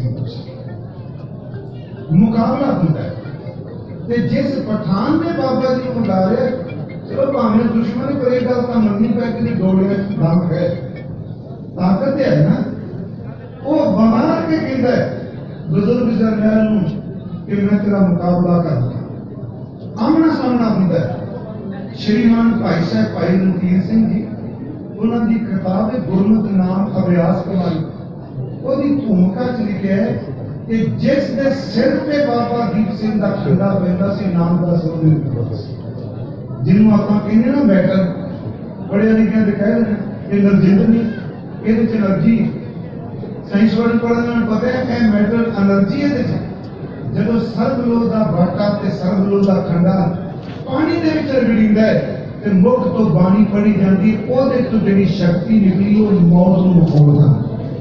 सिंह मुकाबला होता है ते जिस पठान ने बाबा जी को मारे, चलो भावे दुश्मन पर एक गल तो मननी पै कि डोलियां दम है, ताकत है ना। वो बना के कहता है बुजुर्ग जरनैल कि मैं तेरा मुकाबला करना। आमना सामना होता है। श्रीमान भाई साहब भाई रणधीर सिंह जी, उन्होंने किताब है गुरमत नाम अभ्यास कमाई, उसकी भूमिका च लिखा है कि जिस दे सिर पे बाबा दीप सिंह का खंडा पैदा से नाम का स्वरूप जिन्होंने आप कहने ना मैटर बड़े लिखिया दिखाए ये नरजिंद नहीं, ये एनर्जी साइंस वाले पढ़ने पता है मैटर एनर्जी है। जब सर्वलोह का बाटा ते सर्वलोह का खंडा पानी दे विच रगड़ींदा है ते मुख तो बाणी पड़ी जाती, ओदे तो जिहड़ी शक्ति निकली वो मौत नूं मखौलदा।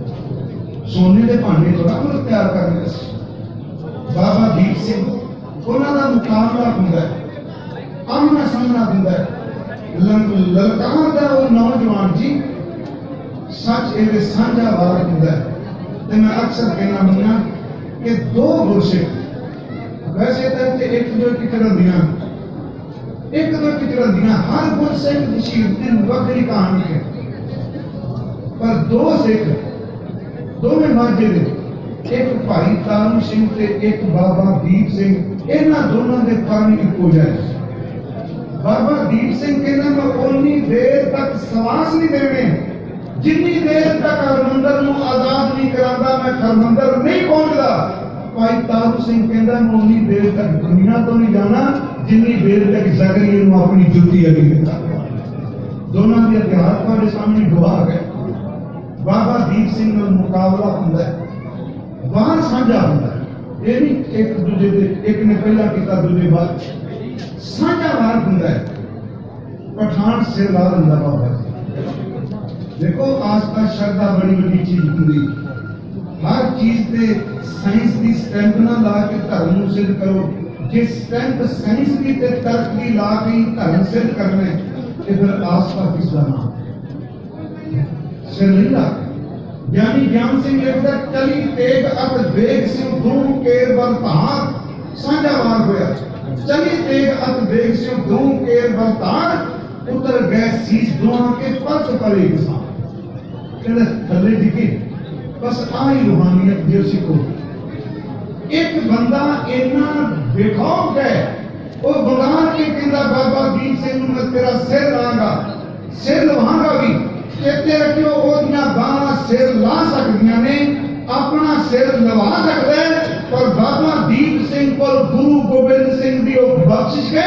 सोने के भांडे थोड़ा मुल्क तैयार करने से बाबा दीप सिंह उन्हां दा मुकाबला हुंदा है, आमना सामना हुंदा है। ललकारदा वो नौजवान जी सच इहदे साझा वार हुंदा है। ते मैं अक्सर कहना हुंदा कि दो गुरसिख वैसे तो एक दो की चढ़ंदियां, एक दो की चढ़ंदियां, हर गुरसिख की शहीदी वक्री कहानी है, पर दो सिख दोवें माझे ने, एक भाई तारू सिंह ते एक बाबा दीप सिंह, इन्हां दोनों के कारण इको जाए। बाबा दीप सिंह कहना मैं उन्नी देर तक सवास नहीं देने जिन्नी देर तक हरमंदर नूं आजाद नहीं करांदा मैं हरमंदर नहीं पहुंचदा। भाई तारू सिंह कहता मैं उन्नी देर तक दुनिया तो नहीं जाना जिन्नी देर तक ज़करिया नूं अपनी जुत्ती अगे नहीं करदा। दोनों के इतिहास तुम्हारे सामने गवाह है। बाबा दीप सिंह नाल मुकाबला हुंदा है, वार साझा हुंदा है। ये नहीं एक दूजे दे एक ने पहला किया दूजे बाद, साझा वार हुंदा है। पठान सिर ला दिंदा बाबा जी। देखो आस्था श्रद्धा बड़ी बड़ी चीज होंगी, हर चीज से साइंस की स्टैंप ना ला के धर्म सिद्ध करो। जे स्टैंप साइंस की ते तर्क की ला के धर्म सिद्ध करने ते फिर आस्था किसका नाम सिर नहीं ला। ज्ञानी ज्ञान सिंह लिखता चली तेग अत वेग सिंह धूम केर बलतार साझा वार होया। चली तेग अत वेग सिंह धूम केर बलतार उतर गए शीश दुआ के पथ पर एक थले दिखे। बस आई रूहानियत जो सिखो। एक बंदा इन्ना बेखौफ है वो बगार के कहता बाबा दीप सिंह मैं तेरा सिर लांगा, सिर लवांगा भी। कहते रखियो ओदियां बाहां सिर ला सकदियां ने, अपना सिर लवा सकदा है, पर बाबा दीप सिंह को गुरु गोबिंद सिंह दी बख्शिश है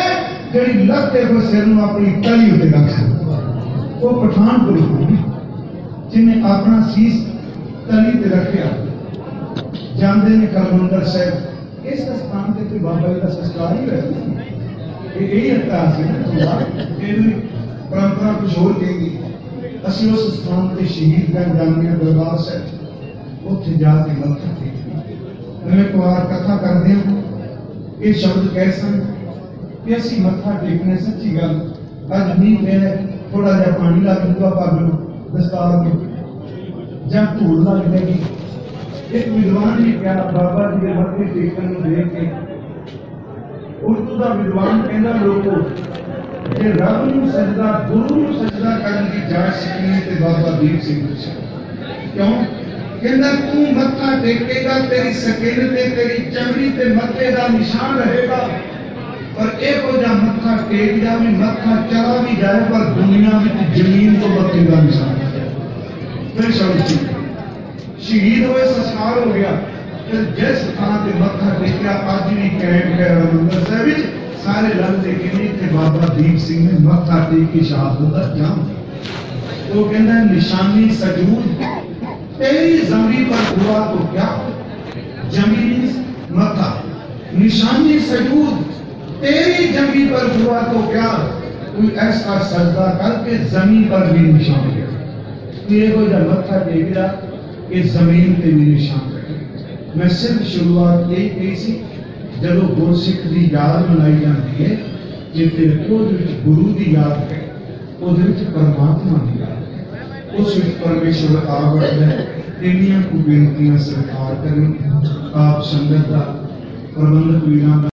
ਜਿਹੜੀ ਲੱਤ ਤੇ ਕੋਈ ਸਿਰ ਨੂੰ ਆਪਣੀ ਤਲੀ ਉੱਤੇ ਰੱਖ ਸਕਦਾ। ਉਹ ਪਠਾਨਕੋਟ ਜਿਹਨੇ ਆਪਣਾ ਸੀਸ ਤਲੀ ਤੇ ਰੱਖਿਆ। ਜਾਂਦੇ ਨੇ ਹਰਿਮੰਦਰ ਸਾਹਿਬ, ਇਸ ਸਥਾਨ ਤੇ ਕੋਈ ਬਾਬਾ ਜੀ ਦਾ ਸੰਸਕਾਰ ਹੀ ਹੋਇਆ। ਇਹ ਇਤਿਹਾਸ ਹੈ ਨਾ ਤੁਹਾਡਾ, ਇਹਦੀ ਪਰੰਪਰਾ ਕੁਝ ਹੋਰ ਕਹਿੰਦੀ। ਅਸੀਂ ਉਸ ਸਥਾਨ ਤੇ ਸ਼ਹੀਦ ਗੰਜ ਜਾਂਦੇ ਹਾਂ ਦਰਬਾਰ ਸਾਹਿਬ, ਉੱਥੇ ਜਾ ਕੇ ਮੱਥਾ ਟੇਕਦੇ। ਮੈਂ ਇੱਕ ਵਾਰ ਕਥਾ ਕਰਦੇ ਹਾਂ, ਇਹ ਸ਼ਬਦ ਕਹਿ ਸਨ ਕਿ ਅਸੀਂ ਮੱਥਾ ਟੇਕਣੇ। ਸੱਚੀ ਗੱਲ, ਅੱਜ ਮੀਂਹ ਪਿਆ, ਥੋੜਾ ਜਿਹਾ ਪਾਣੀ ਲੱਗ ਜੂਗਾ ਪੱਗ ਨੂੰ, ਦਸਤਾਰ ਨੂੰ, ਜਾਂ ਧੂੜ ਲੱਗ ਜਾਏਗੀ। ਇੱਕ ਵਿਦਵਾਨ ਨੇ ਕਿਹਾ ਬਾਬਾ ਜੀ ਦੇ ਮੱਥੇ ਟੇਕਣ ਨੂੰ ਦੇਖ ਕੇ, ਉਰਦੂ ਦਾ ਵਿਦਵਾਨ ਕਹਿੰਦਾ ਲੋਕੋ ਜੇ ਰੱਬ ਨੂੰ ਸਜਦਾ, ਗੁਰੂ ਨੂੰ ਸਜਦਾ ਕਰਨ ਦੀ ਜਾਚ ਸਿੱਖਣੀ ਤੇ ਬਾਬਾ ਦੀਪ ਸਿੰਘ ਨੂੰ ਸਿੱਖੋ। ਕਿਉਂ? ਕਹਿੰਦਾ ਤੂੰ ਮੱਥਾ ਟੇਕੇਗਾ, ਤੇਰੀ ਸਕਿਨ ਤੇ ਤੇਰੀ ਚਮੜੀ ਤੇ ਮੱਥੇ ਦਾ ਨਿਸ਼ਾਨ ਰਹੇਗਾ। ਪਰ ਇਹੋ ਜਿਹਾ ਮੱਥਾ ਟੇਕ ਜਾਵੇ, ਮੱਥਾ ਚਲਾ ਵੀ ਜਾਏ ਪਰ ਦੁਨੀਆ ਵਿੱਚ ਜ਼ਮੀਨ ਤੋਂ ਮੱਥੇ ਦਾ ਨਿਸ਼ਾਨ। ਫਿਰ ਸ਼ਬਦ ਸ਼ਹੀਦ ਹੋਏ, ਸੰਸਕਾਰ ਹੋ ਗਿਆ। ਫਿਰ ਜਿਸ ਥਾਂ ਤੇ ਮੱਥਾ ਟੇਕਿਆ ਅੱਜ ਵੀ ਕੈਂਪ ਹੈ ਹਰਿਮੰਦਰ ਸਾਹਿਬ ਵਿੱਚ, ਸਾਰੇ ਲੰਘਦੇ ਕਹਿੰਦੇ ਕਿ ਬਾਬਾ ਦੀਪ ਸਿੰਘ ਨੇ ਮੱਥਾ ਟੇਕ ਕੇ ਸ਼ਹਾਦਤ ਦਾ ਜਾਮ। ਉਹ ਕਹਿੰਦਾ ਨਿਸ਼ਾਨੀ ਸਜੂਦ तेरी जमी पर हुआ तो क्या, जमीन मथा निशानी सजूद तेरी जमी पर हुआ तो क्या। कोई ऐसा सजदा करके जमीन पर भी निशान गया। ये कोई जब मथा टेकदा कि जमीन पे भी निशान रहे। मैं सिर्फ शुरुआत यही कही सी, जब गुरसिख की याद मनाई जाती है, जिते रखो गुरु की याद है, परमात्मा की याद है, उस परमेश्वर आ बढ़ता है। इंनियां को बेनतियां सरकार करें, आप संगत का प्रबंधक वीरां